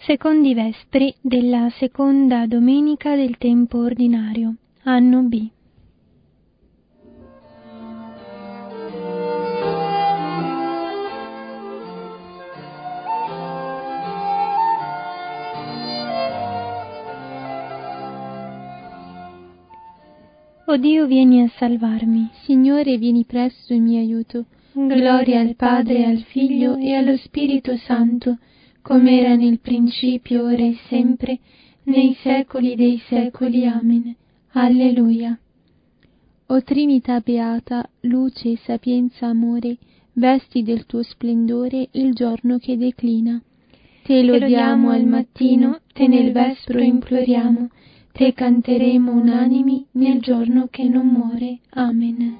Secondi Vespri della seconda domenica del tempo ordinario, anno B. O Dio, vieni a salvarmi. Signore, vieni presto in mio aiuto. Gloria al Padre, al Figlio e allo Spirito Santo, come era nel principio, ora e sempre, nei secoli dei secoli. Amen. Alleluia. O Trinità beata, luce, sapienza, amore, vesti del tuo splendore il giorno che declina. Te lodiamo al mattino, te nel vespro imploriamo, te canteremo unanimi nel giorno che non muore. Amen.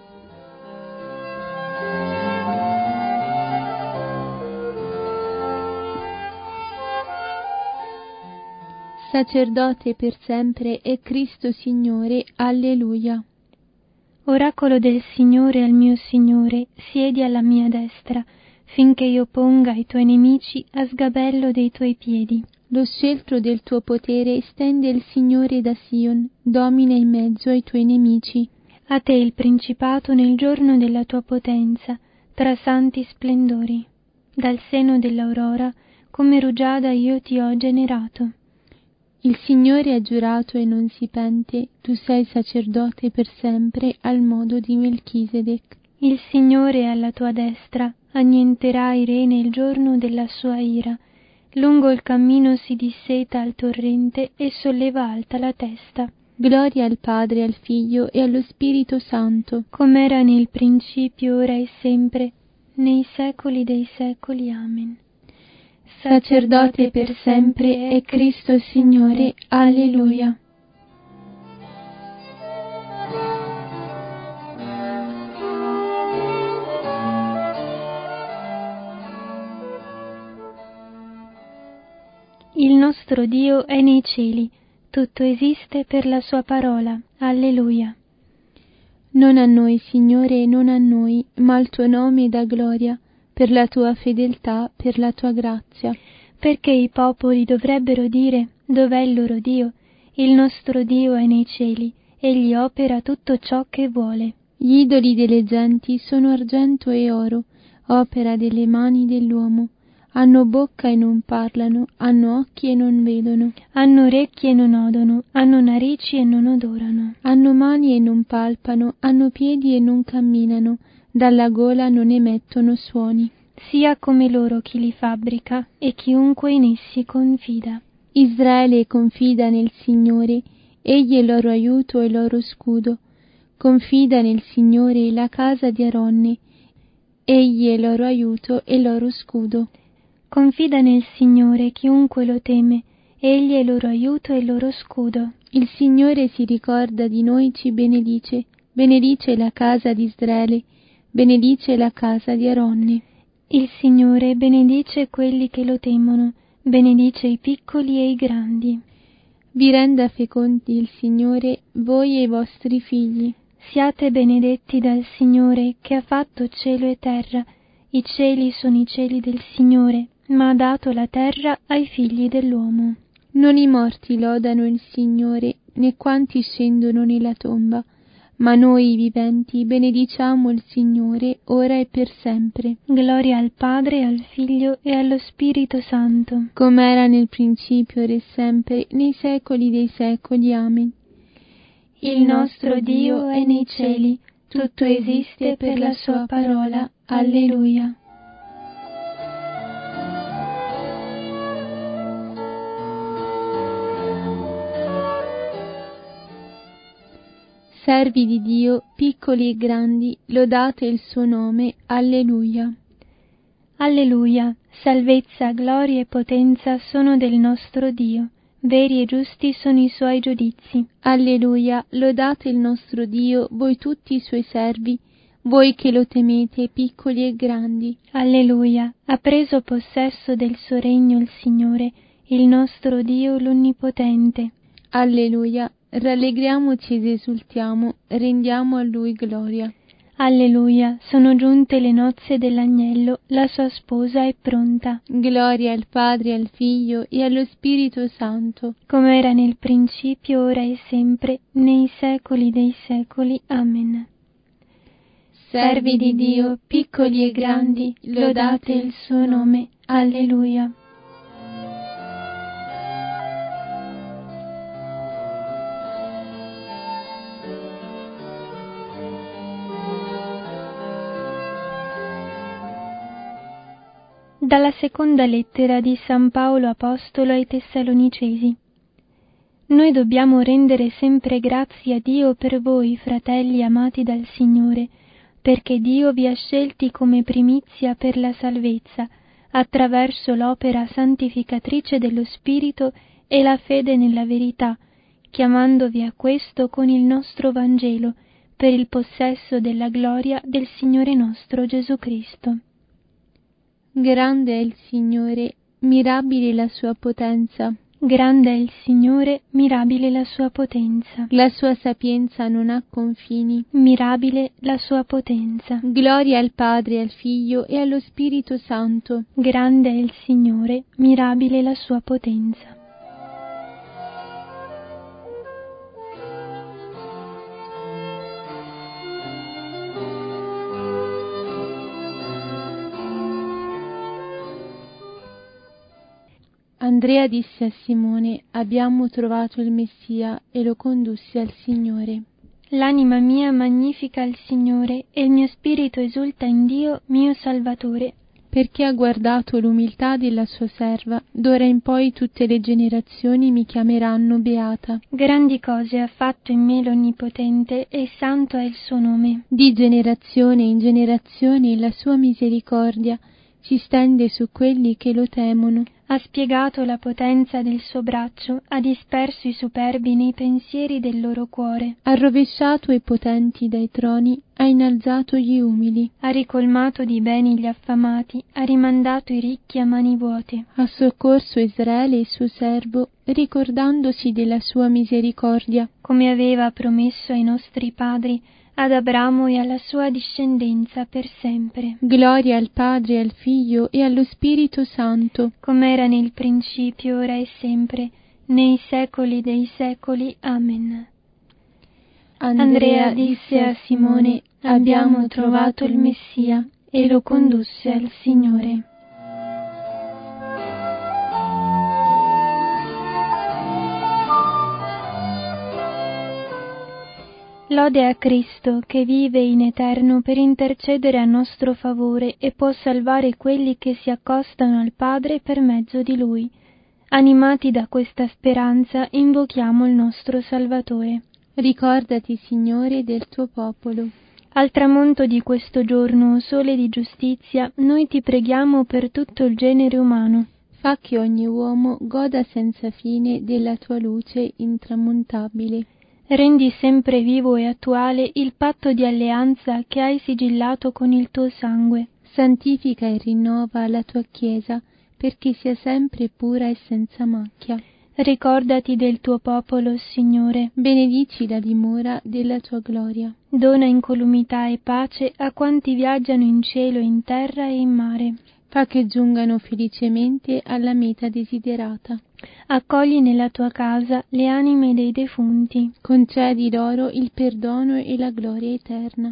Sacerdote per sempre è Cristo Signore. Alleluia. Oracolo del Signore al mio Signore, siedi alla mia destra, finché io ponga i tuoi nemici a sgabello dei tuoi piedi. Lo sceltro del tuo potere stende il Signore da Sion, domina in mezzo ai tuoi nemici. A te il principato nel giorno della tua potenza, tra santi splendori. Dal seno dell'aurora, come rugiada io ti ho generato. Il Signore ha giurato e non si pente, tu sei sacerdote per sempre al modo di Melchisedec. Il Signore è alla tua destra, annienterà i re nel giorno della sua ira. Lungo il cammino si disseta al torrente e solleva alta la testa. Gloria al Padre, al Figlio e allo Spirito Santo, come era nel principio, ora e sempre, nei secoli dei secoli. Amen. Sacerdote per sempre è Cristo Signore. Alleluia. Il nostro Dio è nei cieli, tutto esiste per la sua parola. Alleluia. Non a noi, Signore, non a noi, ma al tuo nome dà gloria, per la tua fedeltà, per la tua grazia. Perché i popoli dovrebbero dire: dov'è il loro Dio? Il nostro Dio è nei cieli, egli opera tutto ciò che vuole. Gli idoli delle genti sono argento e oro, opera delle mani dell'uomo. Hanno bocca e non parlano, hanno occhi e non vedono. Hanno orecchie e non odono, hanno narici e non odorano. Hanno mani e non palpano, hanno piedi e non camminano, dalla gola non emettono suoni. Sia come loro chi li fabbrica e chiunque in essi confida. Israele confida nel Signore, egli è loro aiuto e loro scudo. Confida nel Signore la casa di Aronne, egli è loro aiuto e loro scudo. Confida nel Signore chiunque lo teme, egli è loro aiuto e loro scudo. Il Signore si ricorda di noi, ci benedice, benedice la casa di Israele, benedice la casa di Aronne. Il Signore benedice quelli che lo temono, benedice i piccoli e i grandi. Vi renda fecondi il Signore, voi e i vostri figli. Siate benedetti dal Signore che ha fatto cielo e terra. I cieli sono i cieli del Signore, ma ha dato la terra ai figli dell'uomo. Non i morti lodano il Signore, né quanti scendono nella tomba, ma noi viventi benediciamo il Signore ora e per sempre. Gloria al Padre, al Figlio e allo Spirito Santo, come era nel principio, ora e sempre, nei secoli dei secoli. Amen. Il nostro Dio è nei cieli, tutto esiste per la sua parola. Alleluia. Servi di Dio, piccoli e grandi, lodate il suo nome. Alleluia. Alleluia. Salvezza, gloria e potenza sono del nostro Dio. Veri e giusti sono i suoi giudizi. Alleluia. Lodate il nostro Dio, voi tutti i suoi servi, voi che lo temete, piccoli e grandi. Alleluia. Ha preso possesso del suo regno il Signore, il nostro Dio l'Onnipotente. Alleluia. Rallegriamoci ed esultiamo, rendiamo a Lui gloria. Alleluia, sono giunte le nozze dell'agnello, la sua sposa è pronta. Gloria al Padre, al Figlio e allo Spirito Santo, come era nel principio, ora e sempre, nei secoli dei secoli. Amen. Servi di Dio, piccoli e grandi, lodate il suo nome. Alleluia. Dalla seconda lettera di San Paolo Apostolo ai Tessalonicesi. Noi dobbiamo rendere sempre grazie a Dio per voi, fratelli amati dal Signore, perché Dio vi ha scelti come primizia per la salvezza, attraverso l'opera santificatrice dello Spirito e la fede nella verità, chiamandovi a questo con il nostro Vangelo, per il possesso della gloria del Signore nostro Gesù Cristo. grande è il Signore, mirabile la sua potenza. Grande è il Signore, mirabile la sua potenza. La sua sapienza non ha confini. Mirabile la sua potenza. Gloria al Padre, al Figlio e allo Spirito Santo. Grande è il Signore, mirabile la sua potenza. Andrea disse a Simone: abbiamo trovato il Messia, e lo condusse al Signore. L'anima mia magnifica il Signore, e il mio spirito esulta in Dio, mio Salvatore, perché ha guardato l'umiltà della sua serva. D'ora in poi tutte le generazioni mi chiameranno beata. Grandi cose ha fatto in me l'Onnipotente, e santo è il suo nome. Di generazione in generazione la sua misericordia si stende su quelli che lo temono. Ha spiegato la potenza del suo braccio, ha disperso i superbi nei pensieri del loro cuore. Ha rovesciato i potenti dai troni, ha innalzato gli umili. Ha ricolmato di beni gli affamati, ha rimandato i ricchi a mani vuote. Ha soccorso Israele il suo servo, ricordandosi della sua misericordia, come aveva promesso ai nostri padri, ad Abramo e alla sua discendenza per sempre. Gloria al Padre, al Figlio e allo Spirito Santo, come era nel principio, ora e sempre, nei secoli dei secoli. Amen. Andrea disse a Simone: abbiamo trovato il Messia, e lo condusse al Signore. Lode a Cristo, che vive in eterno per intercedere a nostro favore e può salvare quelli che si accostano al Padre per mezzo di Lui. Animati da questa speranza, invochiamo il nostro Salvatore. Ricordati, Signore, del tuo popolo. Al tramonto di questo giorno, sole di giustizia, noi ti preghiamo per tutto il genere umano. Fa che ogni uomo goda senza fine della tua luce intramontabile. Rendi sempre vivo e attuale il patto di alleanza che hai sigillato con il tuo sangue. Santifica e rinnova la tua Chiesa, perché sia sempre pura e senza macchia. Ricordati del tuo popolo, Signore. Benedici la dimora della tua gloria. Dona incolumità e pace a quanti viaggiano in cielo, in terra e in mare. Fa che giungano felicemente alla meta desiderata. Accogli nella tua casa le anime dei defunti. Concedi loro il perdono e la gloria eterna.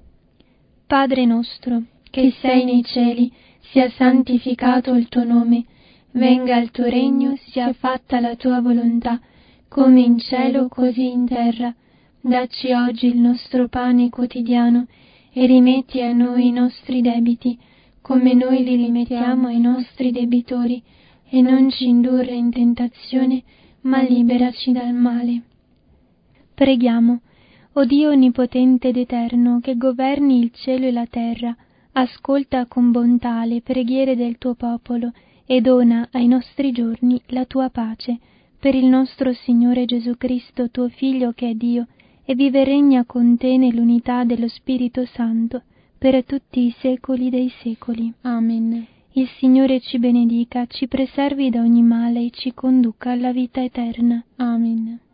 Padre nostro, che sei nei cieli, sia santificato il tuo nome. Venga il tuo regno, sia fatta la tua volontà, come in cielo così in terra. Dacci oggi il nostro pane quotidiano e rimetti a noi i nostri debiti, come noi li rimettiamo ai nostri debitori, e non ci indurre in tentazione, ma liberaci dal male. Preghiamo. O Dio onnipotente ed eterno, che governi il cielo e la terra, ascolta con bontà le preghiere del tuo popolo e dona ai nostri giorni la tua pace, per il nostro Signore Gesù Cristo, tuo Figlio che è Dio, e vive e regna con te nell'unità dello Spirito Santo, per tutti i secoli dei secoli. Amen. Il Signore ci benedica, ci preservi da ogni male e ci conduca alla vita eterna. Amen.